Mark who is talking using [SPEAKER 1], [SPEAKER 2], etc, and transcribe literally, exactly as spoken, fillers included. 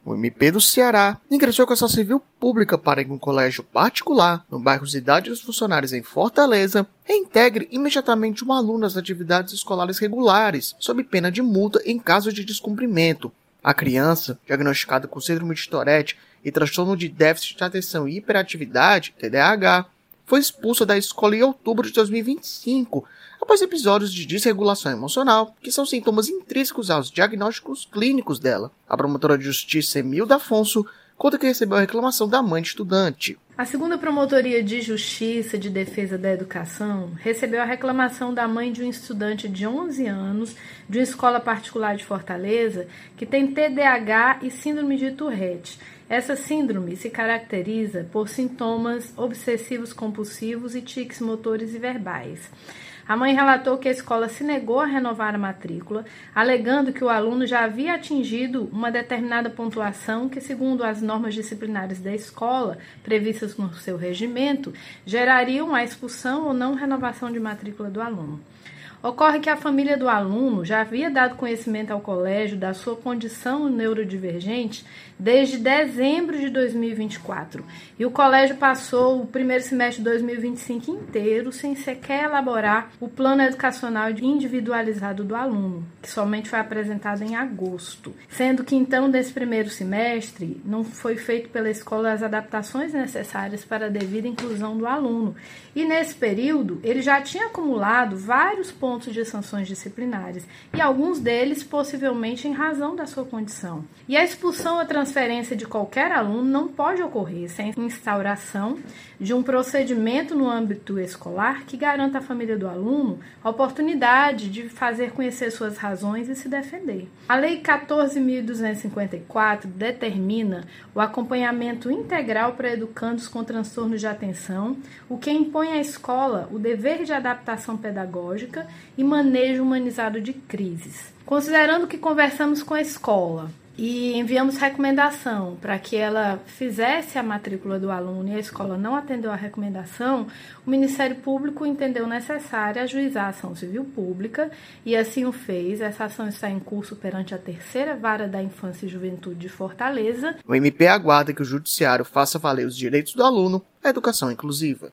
[SPEAKER 1] O M P do Ceará ingressou com ação civil pública para que um colégio particular, no bairro Cidade dos Funcionários, em Fortaleza, reintegre imediatamente um aluno nas atividades escolares regulares, sob pena de multa em caso de descumprimento. A criança, diagnosticada com síndrome de Tourette e transtorno de déficit de atenção e hiperatividade, T D A H, foi expulsa da escola em outubro de dois mil e vinte e cinco, após episódios de desregulação emocional, que são sintomas intrínsecos aos diagnósticos clínicos dela. A promotora de justiça Emilda Afonso conta que recebeu a reclamação da mãe de estudante.
[SPEAKER 2] A segunda Promotoria de Justiça de Defesa da Educação recebeu a reclamação da mãe de um estudante de onze anos de uma escola particular de Fortaleza que tem T D A H e síndrome de Tourette. Essa síndrome se caracteriza por sintomas obsessivos compulsivos e tiques motores e verbais. A mãe relatou que a escola se negou a renovar a matrícula, alegando que o aluno já havia atingido uma determinada pontuação que, segundo as normas disciplinares da escola, previstas no seu regimento, gerariam a expulsão ou não renovação de matrícula do aluno. Ocorre que a família do aluno já havia dado conhecimento ao colégio da sua condição neurodivergente desde dezembro de dois mil e vinte e quatro, e o colégio passou o primeiro semestre de dois mil e vinte e cinco inteiro sem sequer elaborar o plano educacional individualizado do aluno, que somente foi apresentado em agosto, sendo que então desse primeiro semestre não foi feito pela escola as adaptações necessárias para a devida inclusão do aluno, e nesse período ele já tinha acumulado vários pontos de sanções disciplinares, e alguns deles possivelmente em razão da sua condição. E a expulsão ou transferência de qualquer aluno não pode ocorrer sem instauração de um procedimento no âmbito escolar que garanta à família do aluno a oportunidade de fazer conhecer suas razões e se defender. A Lei quatorze mil duzentos e cinquenta e quatro determina o acompanhamento integral para educandos com transtornos de atenção, o que impõe à escola o dever de adaptação pedagógica e manejo humanizado de crises. Considerando que conversamos com a escola e enviamos recomendação para que ela fizesse a matrícula do aluno e a escola não atendeu a recomendação, o Ministério Público entendeu necessário ajuizar a ação civil pública e assim o fez. Essa ação está em curso perante a Terceira Vara da Infância e Juventude de Fortaleza.
[SPEAKER 1] O M P aguarda que o Judiciário faça valer os direitos do aluno à educação inclusiva.